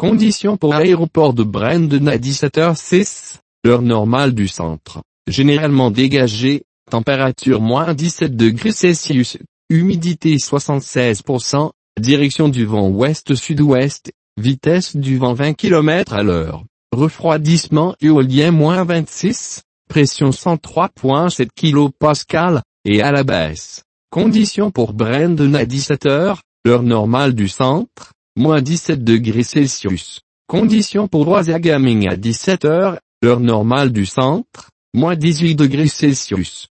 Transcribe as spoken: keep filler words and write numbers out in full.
Conditions pour aéroport de Brandon à dix-sept heures six, heure normale du centre. Généralement dégagé, température moins dix-sept degrés Celsius, humidité soixante-seize pour cent, direction du vent ouest-sud-ouest, vitesse du vent vingt kilomètres à l'heure, refroidissement éolien moins vingt-six, pression cent trois virgule sept kilopascales, et à la baisse. Conditions pour Brandon à dix-sept heures, heure normale du centre, moins dix-sept degrés Celsius. Conditions pour Wasagaming à dix-sept heures, heure normale du centre, moins dix-huit degrés Celsius.